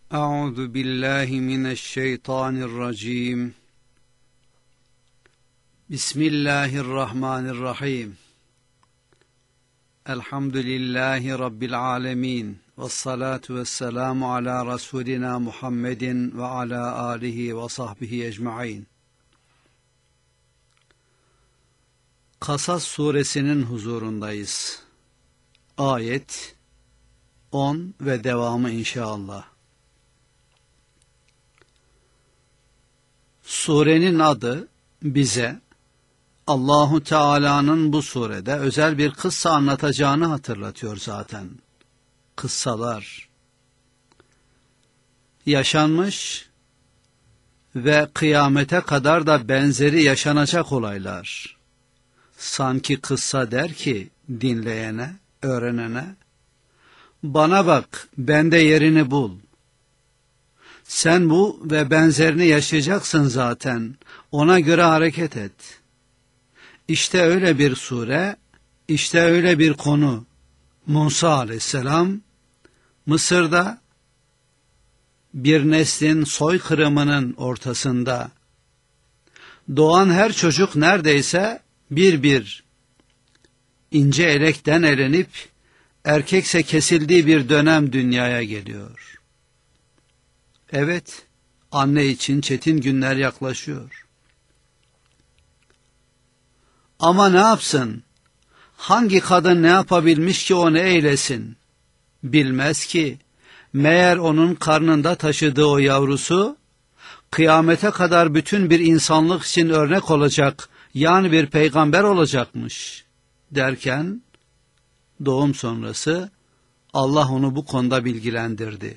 أعوذ بالله من الشيطان الرجيم بسم الله الرحمن الرحيم الحمد لله رب العالمين والصلاة والسلام على رسولنا محمد وعلى آله وصحبه أجمعين. Kasas suresinin huzurundayız. Ayet 10 ve devamı inşallah. Surenin adı bize Allahu Teala'nın bu surede özel bir kıssa anlatacağını hatırlatıyor zaten. Kıssalar yaşanmış ve kıyamete kadar da benzeri yaşanacak olaylar. Sanki kıssa der ki dinleyene, öğrenene, bana bak, bende yerini bul. Sen bu ve benzerini yaşayacaksın zaten. Ona göre hareket et. İşte öyle bir sure, işte öyle bir konu. Musa aleyhisselam, Mısır'da bir neslin soykırımının ortasında, doğan her çocuk neredeyse bir ince elekten elenip, erkekse kesildiği bir dönem dünyaya geliyor. Evet, anne için çetin günler yaklaşıyor. Ama ne yapsın? Hangi kadın ne yapabilmiş ki o ne eylesin? Bilmez ki, meğer onun karnında taşıdığı o yavrusu, kıyamete kadar bütün bir insanlık için örnek olacak, yani bir peygamber olacakmış. Derken, doğum sonrası, Allah onu bu konuda bilgilendirdi.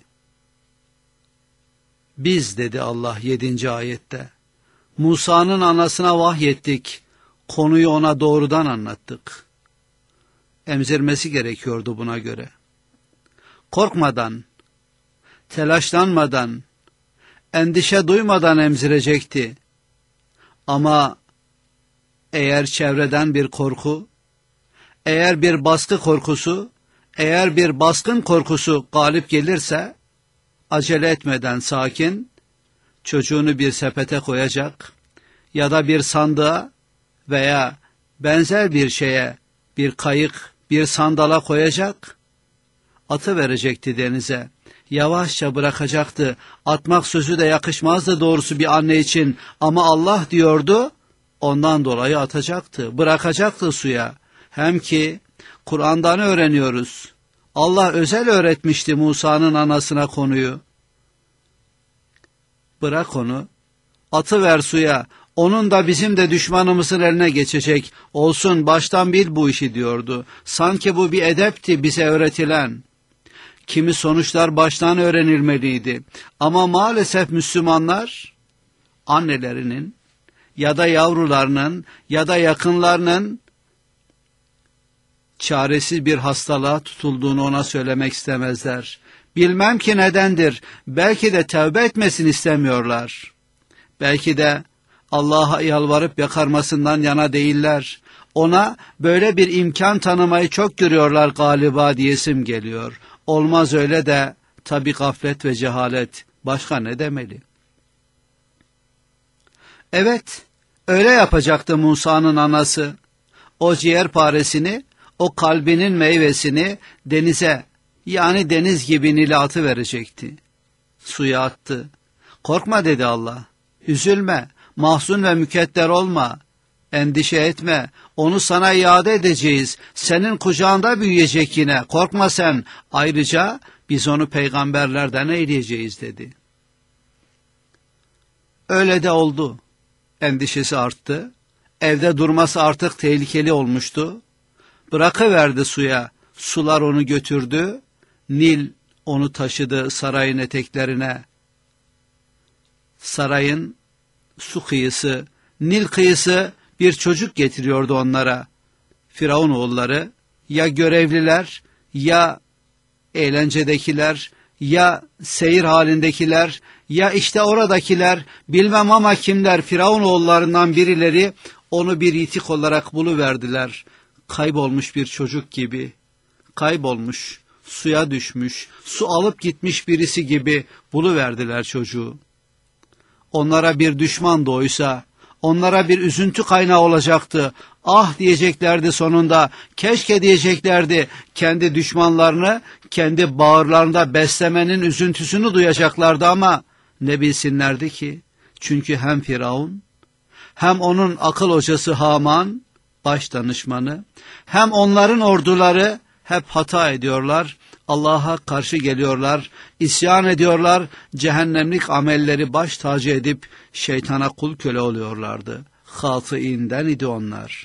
Biz, dedi Allah 7. ayette, Musa'nın anasına vahyettik, konuyu ona doğrudan anlattık. Emzirmesi gerekiyordu buna göre. Korkmadan, telaşlanmadan, endişe duymadan emzirecekti. Ama eğer çevreden bir korku, eğer bir baskı korkusu, eğer bir baskın korkusu galip gelirse, acele etmeden sakin, çocuğunu bir sepete koyacak ya da bir sandığa veya benzer bir şeye, bir kayık, bir sandala koyacak, atıverecekti denize. Yavaşça bırakacaktı. Atmak sözü de yakışmazdı doğrusu bir anne için, ama Allah diyordu, ondan dolayı atacaktı, bırakacaktı suya. Hem ki Kur'an'dan öğreniyoruz. Allah özel öğretmişti Musa'nın anasına konuyu. Bırak onu, atıver suya, onun da bizim de düşmanımızın eline geçecek, olsun baştan bil bu işi diyordu. Sanki bu bir edepti bize öğretilen. Kimi sonuçlar baştan öğrenilmeliydi. Ama maalesef Müslümanlar, annelerinin ya da yavrularının ya da yakınlarının çaresiz bir hastalığa tutulduğunu ona söylemek istemezler. Bilmem ki nedendir. Belki de tövbe etmesini istemiyorlar. Belki de Allah'a yalvarıp yakarmasından yana değiller. Ona böyle bir imkan tanımayı çok görüyorlar galiba diyesim geliyor. Olmaz öyle de tabii gaflet ve cehalet. Başka ne demeli? Evet, öyle yapacaktı Musa'nın anası. O ciğerparesini, o kalbinin meyvesini denize, yani deniz gibi Nil'e atıverecekti. Suya attı. Korkma dedi Allah. Üzülme, mahzun ve mükedder olma. Endişe etme, onu sana iade edeceğiz. Senin kucağında büyüyecek yine. Korkma sen. Ayrıca biz onu peygamberlerden eyleyeceğiz dedi. Öyle de oldu. Endişesi arttı. Evde durması artık tehlikeli olmuştu. Bırakıverdi suya. Sular onu götürdü. Nil onu taşıdı sarayın eteklerine. Sarayın su kıyısı, Nil kıyısı bir çocuk getiriyordu onlara. Firavun oğulları, ya görevliler, ya eğlencedekiler, ya seyir halindekiler, ya işte oradakiler, bilmem ama kimler, Firavun oğullarından birileri onu bir yitik olarak buluverdiler. Kaybolmuş bir çocuk gibi, kaybolmuş, suya düşmüş, su alıp gitmiş birisi gibi buluverdiler çocuğu. Onlara bir düşman doğuysa, onlara bir üzüntü kaynağı olacaktı. Ah diyeceklerdi sonunda, keşke diyeceklerdi, kendi düşmanlarını kendi bağırlarında beslemenin üzüntüsünü duyacaklardı ama ne bilsinlerdi ki? Çünkü hem Firavun, hem onun akıl hocası Haman, baş danışmanı, hem onların orduları hep hata ediyorlar, Allah'a karşı geliyorlar, isyan ediyorlar, cehennemlik amelleri baş tacı edip şeytana kul köle oluyorlardı. Hâtıînden idi onlar.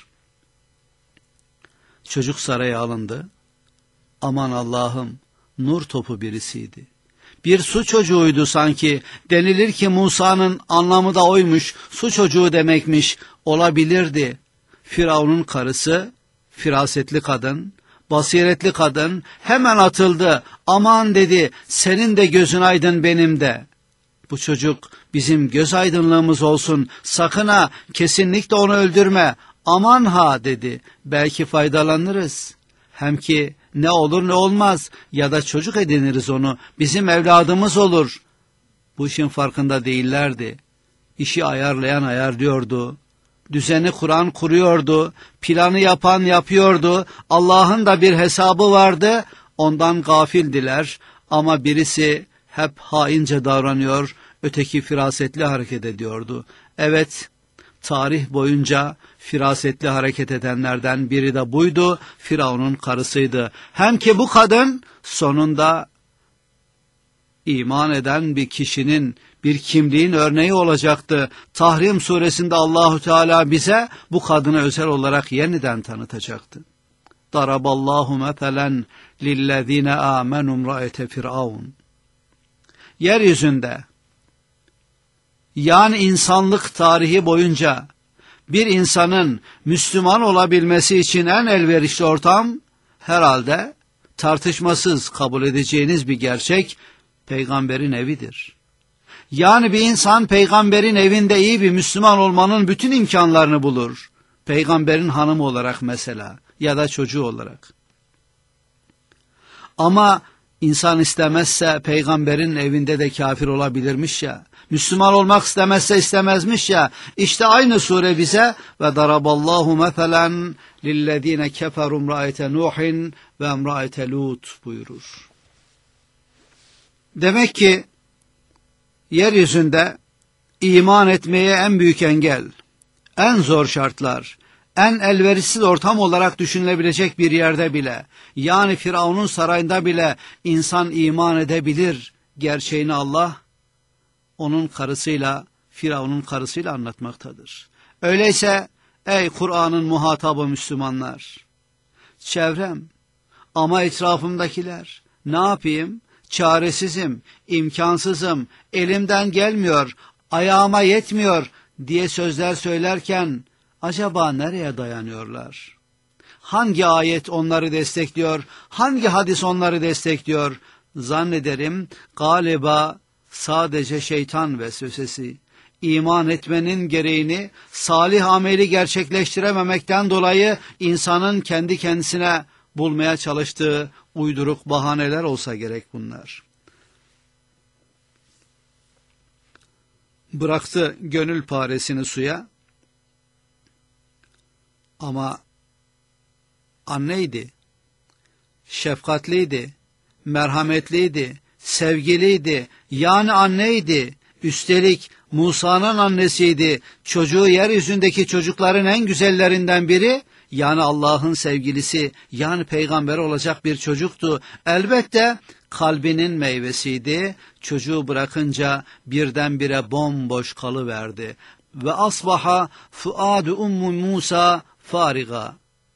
Çocuk saraya alındı. Aman Allah'ım, nur topu birisiydi. Bir su çocuğuydu sanki. Denilir ki Musa'nın anlamı da oymuş, su çocuğu demekmiş, olabilirdi. Firavun'un karısı, firasetli kadın, basiretli kadın hemen atıldı. Aman dedi, senin de gözün aydın benim de. Bu çocuk bizim göz aydınlığımız olsun, sakın ha, kesinlikle onu öldürme. Aman ha dedi, belki faydalanırız. Hem ki ne olur ne olmaz, ya da çocuk ediniriz onu, bizim evladımız olur. Bu işin farkında değillerdi. İşi ayarlayan ayarlıyordu. Düzeni kuran kuruyordu. Planı yapan yapıyordu. Allah'ın da bir hesabı vardı. Ondan gafildiler. Ama birisi hep haince davranıyor, öteki firasetli hareket ediyordu. Evet, tarih boyunca firasetli hareket edenlerden biri de buydu, Firavun'un karısıydı. Hem ki bu kadın sonunda iman eden bir kişinin, bir kimliğin örneği olacaktı. Tahrim suresinde Allahu Teala bize bu kadını özel olarak yeniden tanıtacaktı. Daraballahu meselen lillezine amenu imraete firavun. Yeryüzünde, yani insanlık tarihi boyunca bir insanın Müslüman olabilmesi için en elverişli ortam herhalde tartışmasız kabul edeceğiniz bir gerçek, peygamberin evidir. Yani bir insan peygamberin evinde iyi bir Müslüman olmanın bütün imkanlarını bulur. Peygamberin hanımı olarak mesela, ya da çocuğu olarak. Ama insan istemezse peygamberin evinde de kafir olabilirmiş ya. Müslüman olmak istemezse istemezmiş ya. İşte aynı sure bize ve daraballahu meselen lillezine keferu imraete Nuhin ve imraete Lut buyurur. Demek ki yeryüzünde iman etmeye en büyük engel, en zor şartlar, en elverişsiz ortam olarak düşünülebilecek bir yerde bile, yani Firavun'un sarayında bile insan iman edebilir gerçeğini Allah onun karısıyla, Firavun'un karısıyla anlatmaktadır. Öyleyse ey Kur'an'ın muhatabı Müslümanlar, çevrem ama etrafımdakiler, ne yapayım? Çaresizim, imkansızım, elimden gelmiyor, ayağıma yetmiyor diye sözler söylerken acaba nereye dayanıyorlar? Hangi ayet onları destekliyor? Hangi hadis onları destekliyor? Zannederim galiba sadece şeytan vesvesesi. İman etmenin gereğini salih ameli gerçekleştirememekten dolayı insanın kendi kendisine bulmaya çalıştığı uyduruk bahaneler olsa gerek bunlar. Bıraktı gönül paresini suya ama anneydi, şefkatliydi, merhametliydi, sevgiliydi, yani anneydi, üstelik Musa'nın annesiydi, çocuğu yeryüzündeki çocukların en güzellerinden biri, yani Allah'ın sevgilisi, yani peygamber olacak bir çocuktu. Elbette kalbinin meyvesiydi. Çocuğu bırakınca birdenbire bomboş kalıverdi. Ve asbaha fuadu ummu Musa fariga.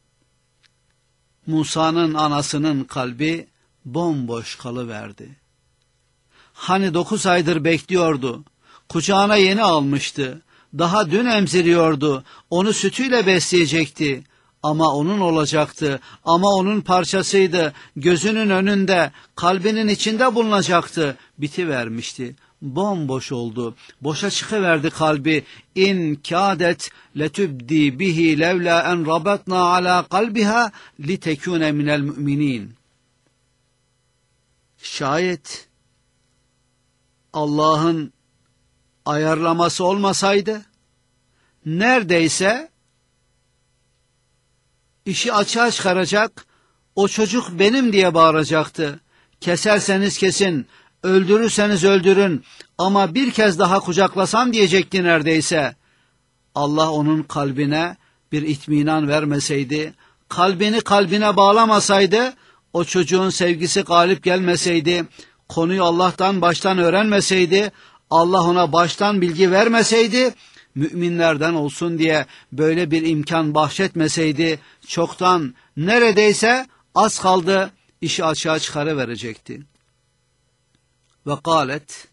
Musa'nın anasının kalbi bomboş kalıverdi. Hani 9 aydır bekliyordu. Kucağına yeni almıştı. Daha dün emziriyordu. Onu sütüyle besleyecekti. Ama onun olacaktı. Ama onun parçasıydı. Gözünün önünde, kalbinin içinde bulunacaktı. Bitivermişti. Bomboş oldu. Boşa çıkıverdi kalbi. İn kâdet letübdi bihi levla en rabatna ala kalbiha litekûne minel müminin. Şayet Allah'ın ayarlaması olmasaydı, neredeyse işi açığa çıkaracak, o çocuk benim diye bağıracaktı. Keserseniz kesin, öldürürseniz öldürün ama bir kez daha kucaklasam diyecekti neredeyse. Allah onun kalbine bir itminan vermeseydi, kalbini kalbine bağlamasaydı, o çocuğun sevgisi galip gelmeseydi, konuyu Allah'tan baştan öğrenmeseydi, Allah ona baştan bilgi vermeseydi, müminlerden olsun diye böyle bir imkan bahşetmeseydi, çoktan neredeyse az kaldı işi açığa çıkarıverecekti. Ve kâlet,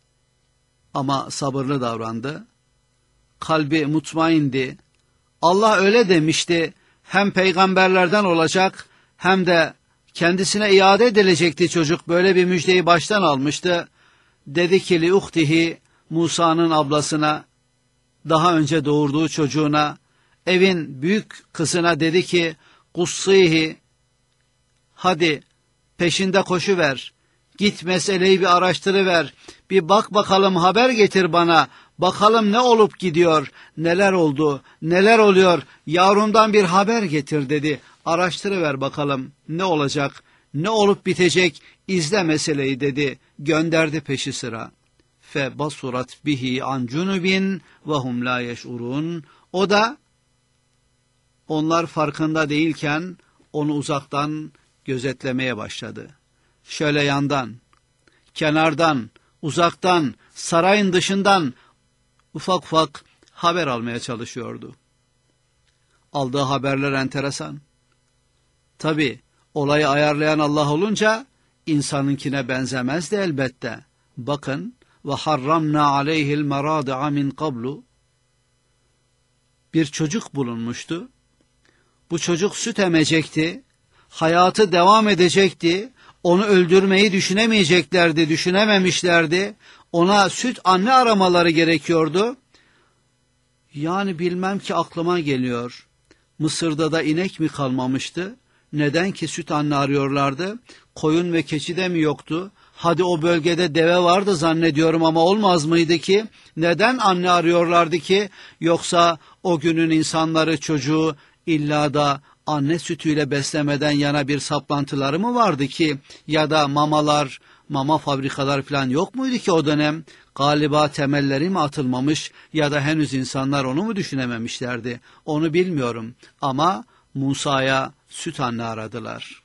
ama sabırlı davrandı, kalbi mutmaindi. Allah öyle demişti, hem peygamberlerden olacak hem de kendisine iade edilecekti çocuk, böyle bir müjdeyi baştan almıştı. Dedi ki li uhtihi, Musa'nın ablasına, daha önce doğurduğu çocuğuna, evin büyük kızına dedi ki kussihi, hadi peşinde koşuver, git meseleyi bir araştırıver, bir bak bakalım, haber getir bana, bakalım ne olup gidiyor, neler oldu, neler oluyor, yavrundan bir haber getir dedi. Araştırıver bakalım ne olacak, ne olup bitecek, izle meseleyi dedi. Gönderdi peşi sıra. Fe basurat bihi an cunubin ve hum la yeş'urun. O da onlar farkında değilken onu uzaktan gözetlemeye başladı. Şöyle yandan, kenardan, uzaktan, sarayın dışından ufak ufak haber almaya çalışıyordu. Aldığı haberler enteresan. Tabi olayı ayarlayan Allah olunca insanınkine benzemezdi elbette. Bakın, ve harramna aleyhil meradi'a min qablu. Bir çocuk bulunmuştu. Bu çocuk süt emecekti. Hayatı devam edecekti. Onu öldürmeyi düşünemeyeceklerdi, düşünememişlerdi. Ona süt anne aramaları gerekiyordu. Yani bilmem ki, aklıma geliyor. Mısır'da da inek mi kalmamıştı? Neden ki süt anne arıyorlardı? Koyun ve keçi de mi yoktu? Hadi o bölgede deve vardı zannediyorum ama olmaz mıydı ki? Neden anne arıyorlardı ki? Yoksa o günün insanları çocuğu illa da anne sütüyle beslemeden yana bir saplantıları mı vardı ki? Ya da mamalar, mama fabrikalar falan yok muydu ki o dönem? Galiba temelleri mi atılmamış ya da henüz insanlar onu mu düşünememişlerdi? Onu bilmiyorum ama Musa'ya süt anne aradılar.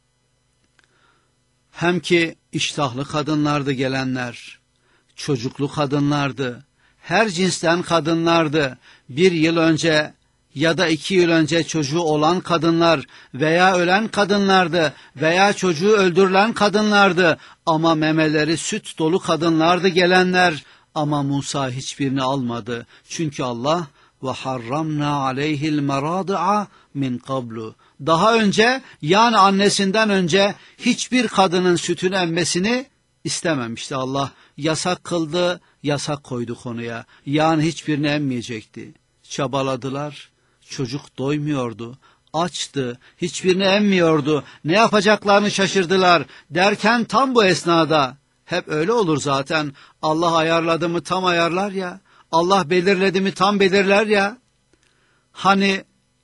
Hem ki iştahlı kadınlardı gelenler, çocuklu kadınlardı, her cinsten kadınlardı. 1 yıl önce ya da 2 yıl önce çocuğu olan kadınlar veya ölen kadınlardı veya çocuğu öldürülen kadınlardı ama memeleri süt dolu kadınlardı gelenler. Ama Musa hiçbirini almadı. Çünkü Allah ve harramna aleyhil meradi'a min qablu. Daha önce, yani annesinden önce hiçbir kadının sütünü emmesini istememişti Allah. Yasak kıldı, yasak koydu konuya. Yani hiçbirini emmeyecekti. Çabaladılar, çocuk doymuyordu, açtı, hiçbirini emmiyordu. Ne yapacaklarını şaşırdılar. Derken tam bu esnada, hep öyle olur zaten, Allah ayarladı mı tam ayarlar ya, Allah belirledi mi tam belirler ya. Hani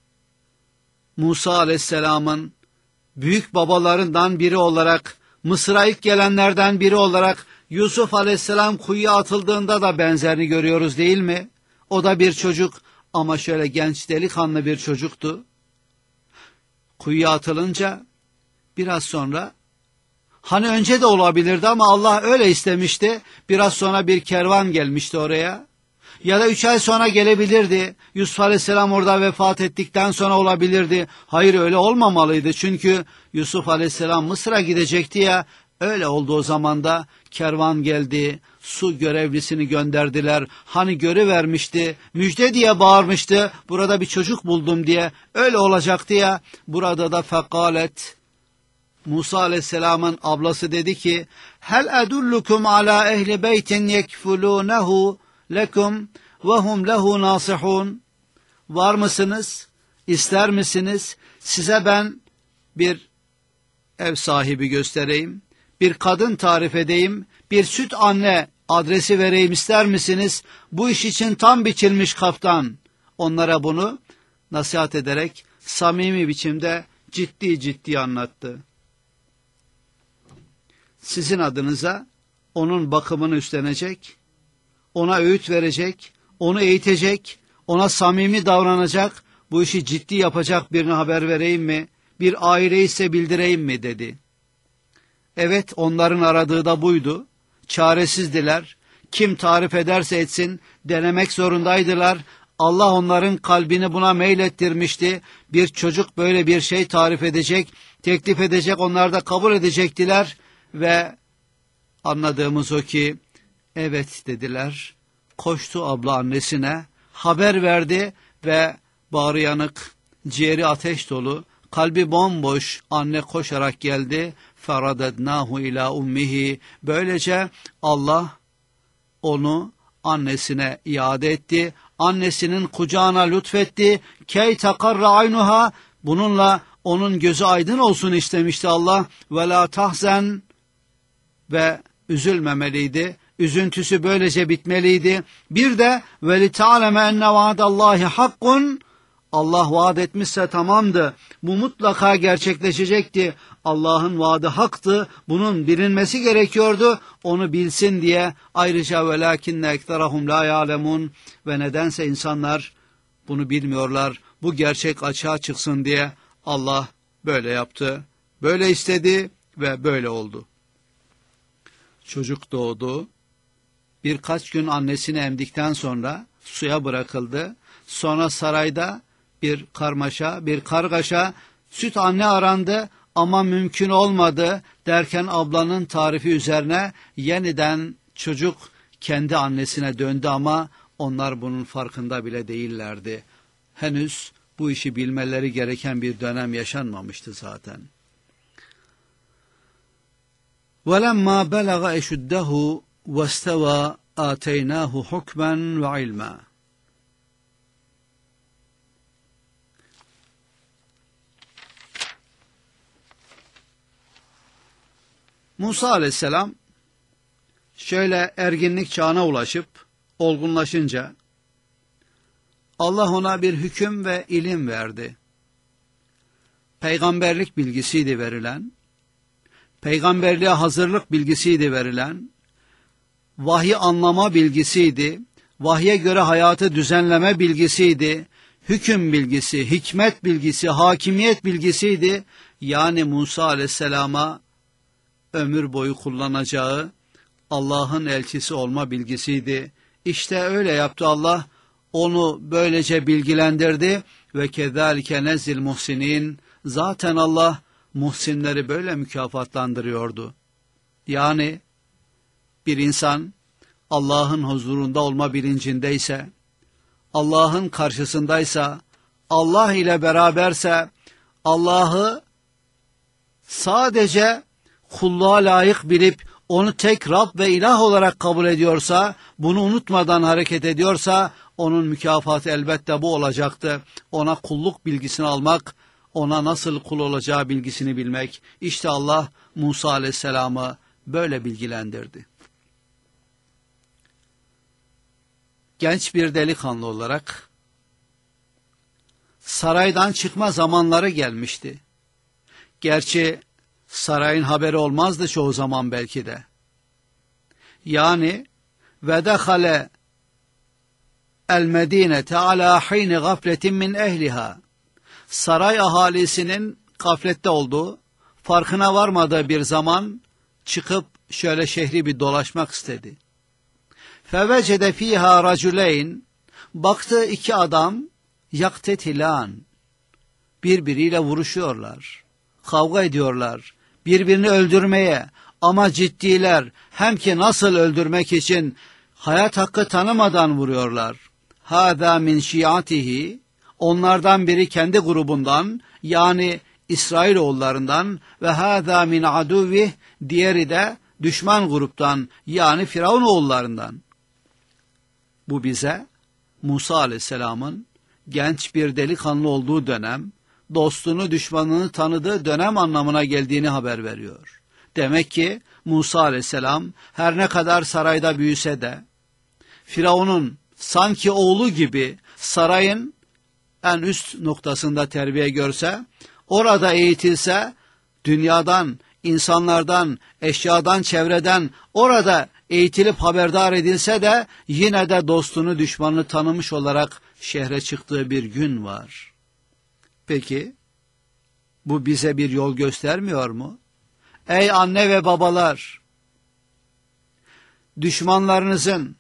Musa Aleyhisselam'ın büyük babalarından biri olarak, Mısır'a ilk gelenlerden biri olarak Yusuf Aleyhisselam kuyuya atıldığında da benzerini görüyoruz değil mi? O da bir çocuk ama şöyle genç, delikanlı bir çocuktu. Kuyuya atılınca biraz sonra, hani önce de olabilirdi ama Allah öyle istemişti, biraz sonra bir kervan gelmişti oraya. Ya da 3 ay sonra gelebilirdi. Yusuf Aleyhisselam orada vefat ettikten sonra olabilirdi. Hayır, öyle olmamalıydı. Çünkü Yusuf Aleyhisselam Mısır'a gidecekti ya. Öyle oldu o zaman da. Kervan geldi. Su görevlisini gönderdiler. Hani görüvermişti. Müjde diye bağırmıştı. Burada bir çocuk buldum diye. Öyle olacaktı ya. Burada da fekalet. Musa Aleyhisselam'ın ablası dedi ki, hel edullukum ala ehli beytin yekfulunehu lekum ve hum lehu nasihun. Var mısınız? İster misiniz? Size ben bir ev sahibi göstereyim. bir kadın tarif edeyim, bir süt anne adresi vereyim ister misiniz? Bu iş için tam biçilmiş kaftan. Onlara bunu nasihat ederek samimi biçimde ciddi anlattı. Sizin adınıza onun bakımını üstlenecek, ona öğüt verecek, onu eğitecek, ona samimi davranacak, bu işi ciddi yapacak birine haber vereyim mi? Bir aile ise bildireyim mi dedi. Evet, onların aradığı da buydu. Çaresizdiler. Kim tarif ederse etsin denemek zorundaydılar. Allah onların kalbini buna meylettirmişti. Bir çocuk böyle bir şey tarif edecek, teklif edecek, onlar da kabul edecektiler ve anladığımız o ki evet dediler. Koştu abla annesine, haber verdi ve bağrı yanık, ciğeri ateş dolu, kalbi bomboş anne koşarak geldi. Feradednahu ila ummihi. Böylece Allah onu annesine iade etti. Annesinin kucağına lütfetti. Key takarra aynuha. Bununla onun gözü aydın olsun istemişti Allah. Ve la tahzen. Ve üzülmemeliydi. Üzüntüsü böylece bitmeliydi. Bir de ve li ta'leme enne vaadallahi hakkun. Allah vaat etmişse tamamdı. Bu mutlaka gerçekleşecekti. Allah'ın vaadi haktı. Bunun bilinmesi gerekiyordu. Onu bilsin diye. Ayrıca velakinne ekterahum la ya'lemun. Ve nedense insanlar bunu bilmiyorlar. Bu gerçek açığa çıksın diye Allah böyle yaptı. Böyle istedi ve böyle oldu. Çocuk doğdu. Birkaç gün annesini emdikten sonra suya bırakıldı. Sonra sarayda bir karmaşa, bir kargaşa, süt anne arandı ama mümkün olmadı derken ablanın tarifi üzerine yeniden çocuk kendi annesine döndü ama onlar bunun farkında bile değillerdi. Henüz bu işi bilmeleri gereken bir dönem yaşanmamıştı zaten. وَلَمَّا بَلَغَ اَشُدَّهُ وَاسْتَوَى آتَيْنَاهُ حُكْمًا وَعِلْمًا. Musa aleyhisselam şöyle erginlik çağına ulaşıp olgunlaşınca Allah ona bir hüküm ve ilim verdi. Peygamberlik bilgisiydi verilen, peygamberliğe hazırlık bilgisiydi verilen, vahyi anlama bilgisiydi, vahye göre hayatı düzenleme bilgisiydi, hüküm bilgisi, hikmet bilgisi, hakimiyet bilgisiydi. Yani Musa aleyhisselama ömür boyu kullanacağı Allah'ın elçisi olma bilgisiydi. İşte öyle yaptı Allah, onu böylece bilgilendirdi ve kezalike nezzil muhsinin. Zaten Allah muhsinleri böyle mükafatlandırıyordu. Yani bir insan Allah'ın huzurunda olma bilincindeyse, Allah'ın karşısındaysa, Allah ile beraberse, Allah'ı sadece kulluğa layık bilip onu tek Rab ve ilah olarak kabul ediyorsa, bunu unutmadan hareket ediyorsa, onun mükafatı elbette bu olacaktı. Ona kulluk bilgisini almak, ona nasıl kul olacağı bilgisini bilmek. İşte Allah Musa aleyhisselamı böyle bilgilendirdi. Genç bir delikanlı olarak saraydan çıkma zamanları gelmişti. Gerçi sarayın haberi olmazdı çoğu zaman belki de. Yani ve dehale el medinete ala hini gafletin min ehliha. Saray ahalisinin gaflette olduğu, farkına varmadığı bir zaman çıkıp şöyle şehri bir dolaşmak istedi. Fevecede fiha raculayn. Baktı iki adam yaktetilan. Birbiriyle vuruşuyorlar. Kavga ediyorlar. Birbirini öldürmeye ama ciddiler. Hem ki nasıl öldürmek için hayat hakkı tanımadan vuruyorlar. Hâzâ min şiatihi. Onlardan biri kendi grubundan yani İsrailoğullarından ve hâzâ min aduvvih. Diğeri de düşman gruptan yani Firavun oğullarından. Bu bize Musa aleyhisselamın genç bir delikanlı olduğu dönem, dostunu düşmanını tanıdığı dönem anlamına geldiğini haber veriyor. Demek ki Musa aleyhisselam her ne kadar sarayda büyüse de, Firavun'un sanki oğlu gibi sarayın en üst noktasında terbiye görse, orada eğitilse, dünyadan, insanlardan, eşyadan, çevreden orada eğitilip haberdar edilse de yine de dostunu düşmanını tanımış olarak şehre çıktığı bir gün var. Peki bu bize bir yol göstermiyor mu? Ey anne ve babalar, düşmanlarınızın,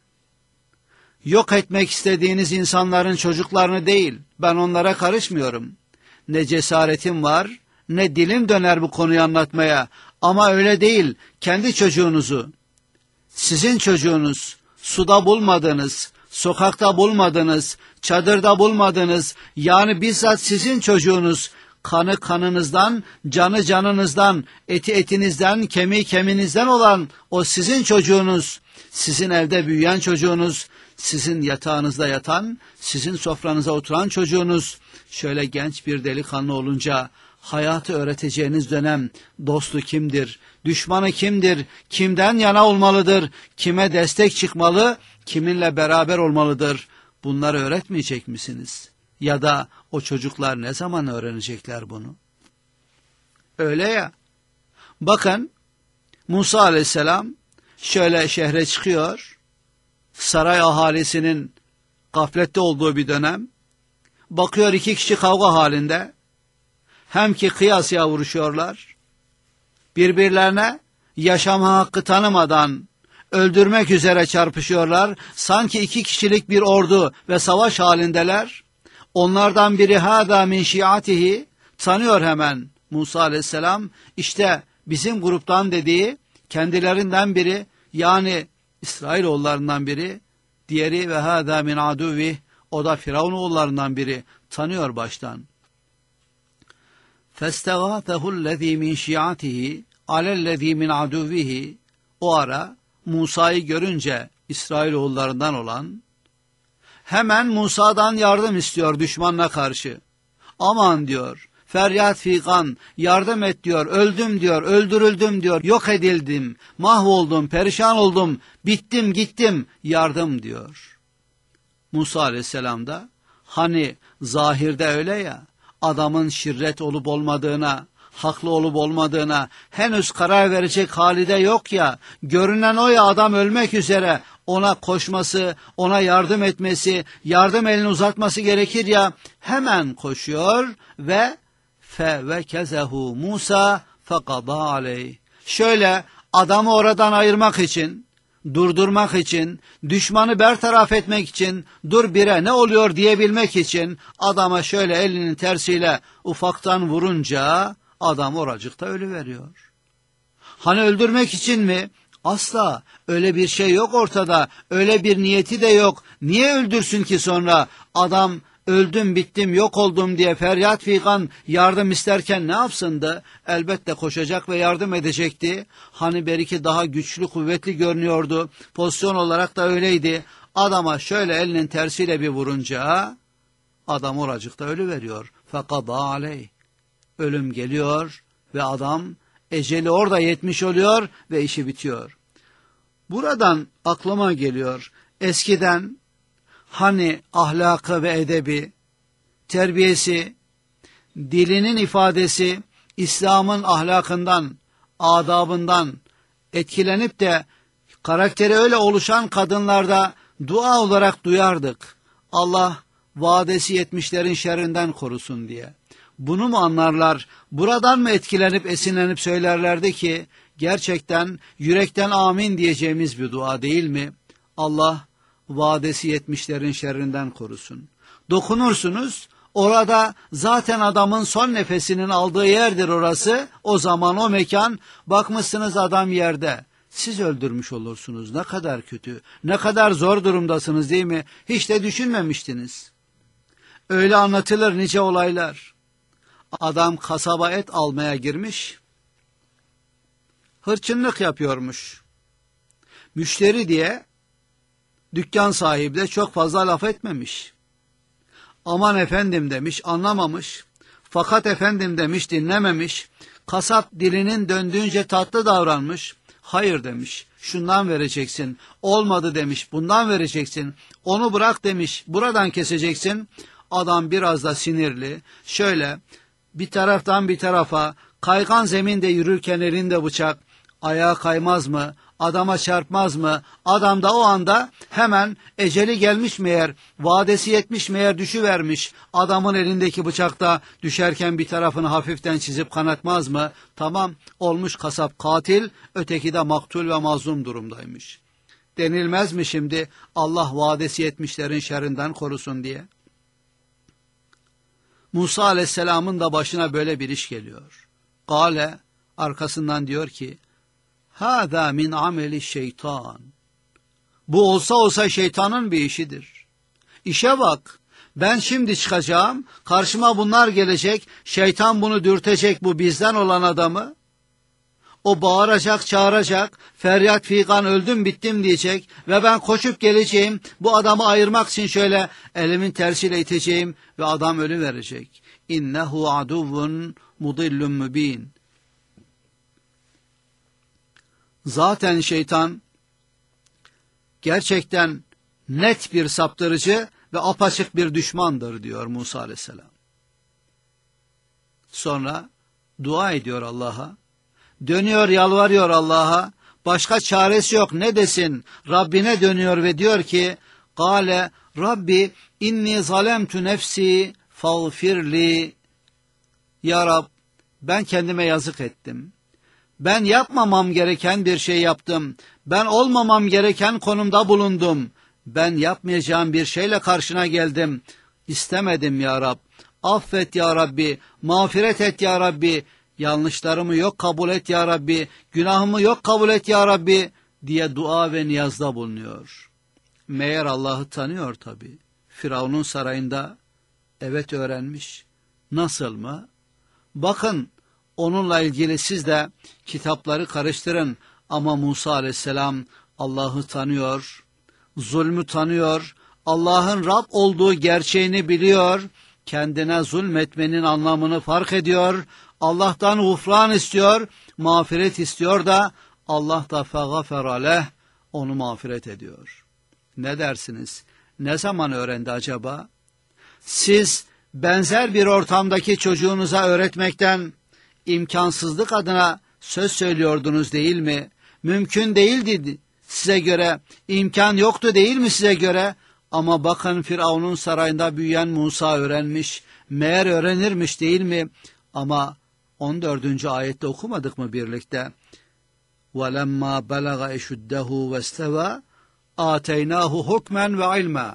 yok etmek istediğiniz insanların çocuklarını değil, ben onlara karışmıyorum. Ne cesaretim var, ne dilim döner bu konuyu anlatmaya. Ama öyle değil, kendi çocuğunuzu, sizin çocuğunuz, suda bulmadınız, sokakta bulmadınız, çadırda bulmadınız, yani bizzat sizin çocuğunuz, kanı kanınızdan, canı canınızdan, eti etinizden, kemiği kemiğinizden olan o sizin çocuğunuz, sizin evde büyüyen çocuğunuz, sizin yatağınızda yatan, sizin sofranıza oturan çocuğunuz, şöyle genç bir delikanlı olunca, hayatı öğreteceğiniz dönem, dostu kimdir, düşmanı kimdir, kimden yana olmalıdır, kime destek çıkmalı, kiminle beraber olmalıdır, bunları öğretmeyecek misiniz? Ya da o çocuklar ne zaman öğrenecekler bunu? Öyle ya, bakın Musa aleyhisselam şöyle şehre çıkıyor, saray ahalisinin gaflette olduğu bir dönem, bakıyor iki kişi kavga halinde, hem ki kıyasıya vuruşuyorlar, birbirlerine yaşama hakkı tanımadan öldürmek üzere çarpışıyorlar, sanki iki kişilik bir ordu ve savaş halindeler. Onlardan biri hâdâ min şiatihi, tanıyor hemen Musa aleyhisselam, işte bizim gruptan dediği, kendilerinden biri, yani İsrailoğullarından biri, diğeri ve hâdâ min aduvih, o da Firavunoğullarından biri, tanıyor baştan. فَاسْتَغَاثَهُ الَّذ۪ي مِنْ شِيَعَتِهِ عَلَى الَّذ۪ي مِنْ عَدُوِّهِ. O ara Musa'yı görünce İsrailoğullarından olan, hemen Musa'dan yardım istiyor düşmanına karşı. Aman diyor, feryat figan, yardım et diyor, öldüm diyor, öldürüldüm diyor, yok edildim, mahvoldum, perişan oldum, bittim gittim, yardım diyor. Musa aleyhisselam da, hani zahirde öyle ya, adamın şirret olup olmadığına, haklı olup olmadığına henüz karar verecek hali de yok ya, görünen o ya, adam ölmek üzere, ona koşması, ona yardım etmesi, yardım elini uzatması gerekir ya, hemen koşuyor ve fevekezehu Musa fekada aleyh. Şöyle adamı oradan ayırmak için, durdurmak için, düşmanı bertaraf etmek için, dur bire ne oluyor diyebilmek için adama şöyle elinin tersiyle ufaktan vurunca adam oracıkta ölüveriyor. Hani öldürmek için mi? Asla, öyle bir şey yok ortada, öyle bir niyeti de yok. Niye öldürsün ki sonra? Adam öldüm bittim yok oldum diye feryat figan yardım isterken ne yapsındı? Elbette koşacak ve yardım edecekti. Hani belki daha güçlü kuvvetli görünüyordu, pozisyon olarak da öyleydi. Adama şöyle elinin tersiyle bir vurunca adam oracıkta ölüveriyor. Fekada aleyh. Ölüm geliyor ve adam eceli orada yetmiş oluyor ve işi bitiyor. Buradan aklıma geliyor, eskiden hani ahlakı ve edebi, terbiyesi, dilinin ifadesi, İslam'ın ahlakından, adabından etkilenip de karakteri öyle oluşan kadınlarda dua olarak duyardık. Allah vadesi yetmişlerin şerrinden korusun diye. Bunu mu anlarlar, buradan mı etkilenip esinlenip söylerlerdi ki, gerçekten yürekten amin diyeceğimiz bir dua değil mi? Allah vadesi yetmişlerin şerrinden korusun. Dokunursunuz, orada zaten adamın son nefesinin aldığı yerdir orası, o zaman o mekan, bakmışsınız adam yerde. Siz öldürmüş olursunuz, ne kadar kötü, ne kadar zor durumdasınız değil mi? Hiç de düşünmemiştiniz. Öyle anlatılır nice olaylar. Adam kasaba et almaya girmiş, hırçınlık yapıyormuş. Müşteri diye dükkan sahibi de çok fazla laf etmemiş. Aman efendim demiş, anlamamış. Fakat efendim demiş, dinlememiş. Kasap dilinin döndüğünce tatlı davranmış. Hayır demiş, şundan vereceksin. Olmadı demiş, bundan vereceksin. Onu bırak demiş, buradan keseceksin. Adam biraz da sinirli. Şöyle bir taraftan bir tarafa kaygan zeminde yürürken elinde bıçak, ayağa kaymaz mı? Adama çarpmaz mı? Adam da o anda hemen eceli gelmiş meğer, vadesi yetmiş meğer düşüvermiş. Adamın elindeki bıçakta düşerken bir tarafını hafiften çizip kanatmaz mı? Tamam, olmuş kasap katil, öteki de maktul ve mazlum durumdaymış. Denilmez mi şimdi Allah vadesi yetmişlerin şerrinden korusun diye? Musa aleyhisselamın da başına böyle bir iş geliyor. Kale, arkasından diyor ki, hâzâ min ameli şeytan. Bu olsa şeytanın bir işidir. İşe bak, ben şimdi çıkacağım, karşıma bunlar gelecek, şeytan bunu dürtecek bu bizden olan adamı. O bağıracak, çağıracak, feryat figan öldüm bittim diyecek ve ben koşup geleceğim, bu adamı ayırmak için şöyle elimin tersiyle iteceğim ve adam ölüverecek. İnnehu aduvvun mudillun mübin. Zaten şeytan gerçekten net bir saptırıcı ve apaçık bir düşmandır diyor Musa aleyhisselam. Sonra dua ediyor Allah'a. Dönüyor, yalvarıyor Allah'a. Başka çaresi yok. Ne desin? Rabbine dönüyor ve diyor ki, Kale Rabbi inni zalemtu nefsi fağfirli. Ya Rab, ben kendime yazık ettim. Ben yapmamam gereken bir şey yaptım. Ben olmamam gereken konumda bulundum. Ben yapmayacağım bir şeyle karşına geldim. İstemedim ya Rab. Affet ya Rabbi. Mağfiret et ya Rabbi. Yanlışlarımı yok kabul et ya Rabbi. Günahımı yok kabul et ya Rabbi diye dua ve niyazda bulunuyor. Meğer Allah'ı tanıyor tabii. Firavun'un sarayında evet öğrenmiş. Nasıl mı? Bakın, onunla ilgili siz de kitapları karıştırın. Ama Musa aleyhisselam Allah'ı tanıyor, zulmü tanıyor, Allah'ın Rab olduğu gerçeğini biliyor, kendine zulmetmenin anlamını fark ediyor, Allah'tan gufran istiyor, mağfiret istiyor da Allah da feğafere leh, onu mağfiret ediyor. Ne dersiniz? Ne zaman öğrendi acaba? Siz benzer bir ortamdaki çocuğunuza öğretmekten imkansızlık adına söz söylüyordunuz değil mi? Mümkün değildi size göre, imkan yoktu değil mi size göre? Ama bakın Firavun'un sarayında büyüyen Musa öğrenmiş, meğer öğrenirmiş değil mi? Ama 14. ayette okumadık mı birlikte? وَلَمَّا بَلَغَ اَشُدَّهُ وَاسْتَوَى آتَيْنَاهُ حُكْمًا وَعِلْمًا.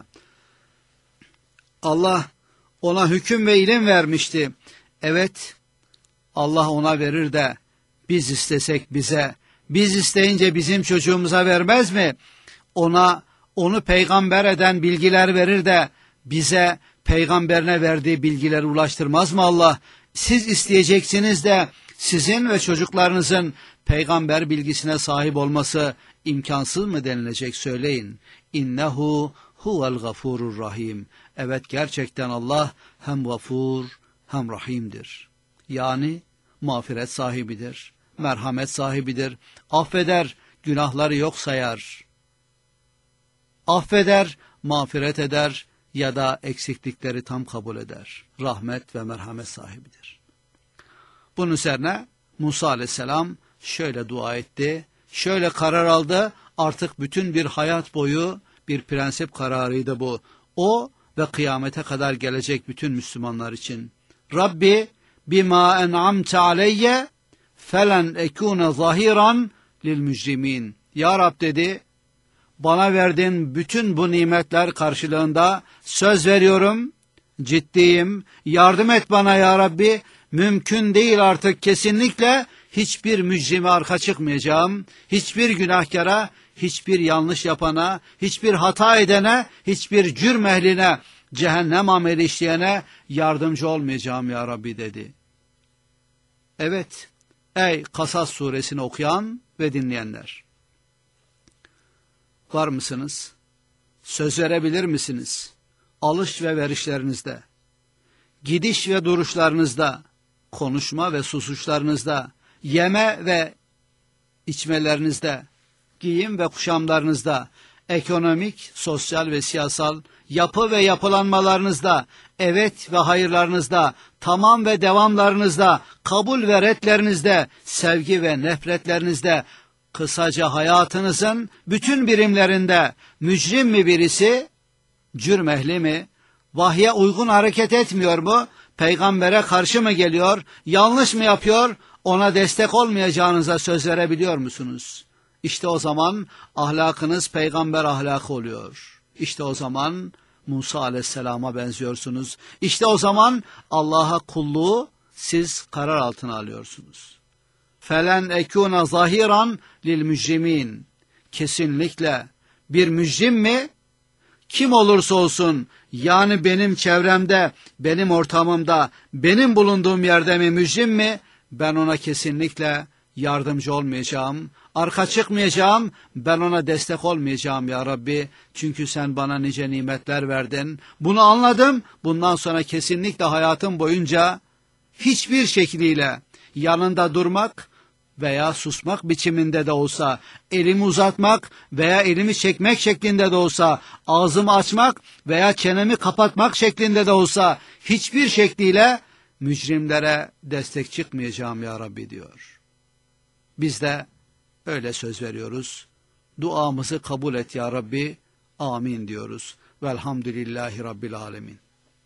Allah ona hüküm ve ilim vermişti. Evet, Allah ona verir de biz istesek bize, biz isteyince bizim çocuğumuza vermez mi? Onu peygamber eden bilgiler verir de bize peygamberine verdiği bilgileri ulaştırmaz mı Allah? Siz isteyeceksiniz de sizin ve çocuklarınızın peygamber bilgisine sahip olması imkansız mı denilecek, söyleyin. İnnehu huvel gafurur rahim. Evet, gerçekten Allah hem gafur hem rahimdir. Yani mağfiret sahibidir, merhamet sahibidir, affeder, günahları yok sayar. Affeder, mağfiret eder ya da eksiklikleri tam kabul eder. Rahmet ve merhamet sahibidir. Bunun üzerine Musa aleyhisselam şöyle dua etti, şöyle karar aldı, artık bütün bir hayat boyu bir prensip kararıydı bu. O ve kıyamete kadar gelecek bütün Müslümanlar için. Rabbi bima en'amte aleyye felen ekune zahiran lil mücrimin. Ya Rab dedi, bana verdiğin bütün bu nimetler karşılığında söz veriyorum, ciddiyim, yardım et bana ya Rabbi, mümkün değil artık kesinlikle hiçbir mücrime arka çıkmayacağım, hiçbir günahkara, hiçbir yanlış yapana, hiçbir hata edene, hiçbir cürm ehline, cehennem ameli işleyene yardımcı olmayacağım ya Rabbi dedi. Evet, ey Kasas suresini okuyan ve dinleyenler, var mısınız? Söz verebilir misiniz? Alış ve verişlerinizde, gidiş ve duruşlarınızda, konuşma ve susuşlarınızda, yeme ve içmelerinizde, giyim ve kuşamlarınızda, ekonomik, sosyal ve siyasal yapı ve yapılanmalarınızda, evet ve hayırlarınızda, tamam ve devamlarınızda, kabul ve redlerinizde, sevgi ve nefretlerinizde, kısaca hayatınızın bütün birimlerinde mücrim mi birisi, cürm ehli mi, vahye uygun hareket etmiyor mu, peygambere karşı mı geliyor, yanlış mı yapıyor, ona destek olmayacağınıza söz verebiliyor musunuz? İşte o zaman ahlakınız peygamber ahlakı oluyor. İşte o zaman Musa aleyhisselama benziyorsunuz. İşte o zaman Allah'a kulluğu siz karar altına alıyorsunuz. Felen ekuna zahiran lil mücrimin. Kesinlikle bir mücrim mi? Kim olursa olsun, yani benim çevremde, benim ortamımda, benim bulunduğum yerde mi mücrim mi? Ben ona kesinlikle yardımcı olmayacağım, arka çıkmayacağım, ben ona destek olmayacağım ya Rabbi. Çünkü sen bana nice nimetler verdin. Bunu anladım. Bundan sonra kesinlikle hayatım boyunca hiçbir şekliyle yanında durmak veya susmak biçiminde de olsa, elimi uzatmak veya elimi çekmek şeklinde de olsa, ağzımı açmak veya çenemi kapatmak şeklinde de olsa, hiçbir şekliyle mücrimlere destek çıkmayacağım ya Rabbi diyor. Biz de öyle söz veriyoruz. Duamızı kabul et ya Rabbi. Amin diyoruz. Velhamdülillahi Rabbil Alemin.